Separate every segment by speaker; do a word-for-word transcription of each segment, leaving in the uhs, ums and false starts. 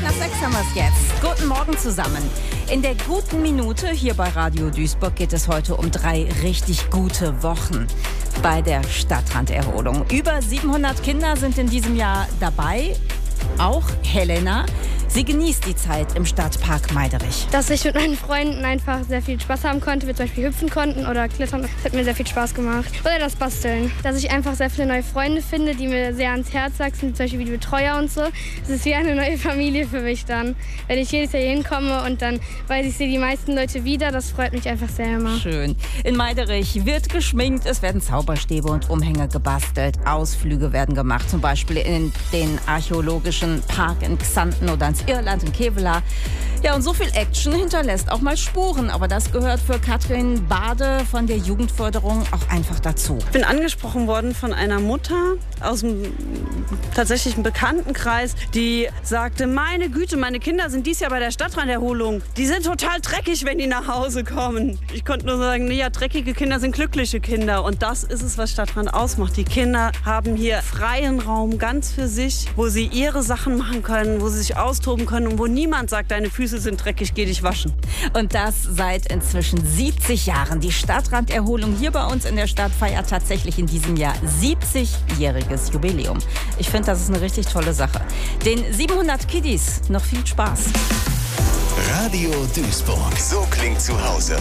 Speaker 1: nach sechs haben wir es jetzt. Guten Morgen zusammen. In der guten Minute hier bei Radio Duisburg geht es heute um drei richtig gute Wochen bei der Stadtranderholung. Über siebenhundert Kinder sind in diesem Jahr dabei. Auch Helena. Sie genießt die Zeit im Stadtpark Meiderich.
Speaker 2: Dass ich mit meinen Freunden einfach sehr viel Spaß haben konnte, wir zum Beispiel hüpfen konnten oder klettern. Das hat mir sehr viel Spaß gemacht. Oder das Basteln. Dass ich einfach sehr viele neue Freunde finde, die mir sehr ans Herz wachsen, zum Beispiel wie die Betreuer und so. Es ist wie eine neue Familie für mich dann. Wenn ich jedes Jahr hier hinkomme und dann weiß ich, sehe die meisten Leute wieder, das freut mich einfach sehr immer.
Speaker 1: Schön. In Meiderich wird geschminkt, es werden Zauberstäbe und Umhänge gebastelt. Ausflüge werden gemacht, zum Beispiel in den archäologischen Park in Xanten oder ins Irland in Kevela. Ja, und so viel Action hinterlässt auch mal Spuren. Aber das gehört für Katrin Bade von der Jugendförderung auch einfach dazu.
Speaker 3: Ich bin angesprochen worden von einer Mutter aus dem tatsächlichen Bekanntenkreis, die sagte, meine Güte, meine Kinder sind dies Jahr bei der Stadtranderholung. Die sind total dreckig, wenn die nach Hause kommen. Ich konnte nur sagen, nee, ja, dreckige Kinder sind glückliche Kinder. Und das ist es, was Stadtrand ausmacht. Die Kinder haben hier freien Raum ganz für sich, wo sie ihre Sachen machen können, wo sie sich austoben können und wo niemand sagt, deine Füße sind dreckig, geh dich waschen.
Speaker 1: Und das seit inzwischen siebzig Jahren. Die Stadtranderholung hier bei uns in der Stadt feiert tatsächlich in diesem Jahr siebzigjähriges Jubiläum. Ich finde, das ist eine richtig tolle Sache. Den siebenhundert Kiddies noch viel Spaß.
Speaker 4: Radio Duisburg. So klingt zu Hause.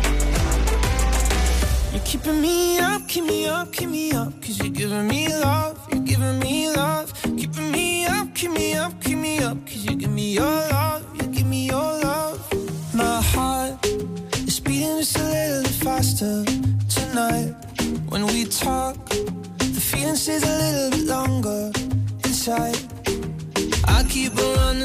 Speaker 5: You're keeping me up, keep me up, keep me up, cause you're giving me love, you're giving me love, keeping me up, keep me up, keep me up, cause you give me your love, you give me your love. My heart is beating just a little bit faster tonight. When we talk, the feeling stays a little bit longer inside. I keep on running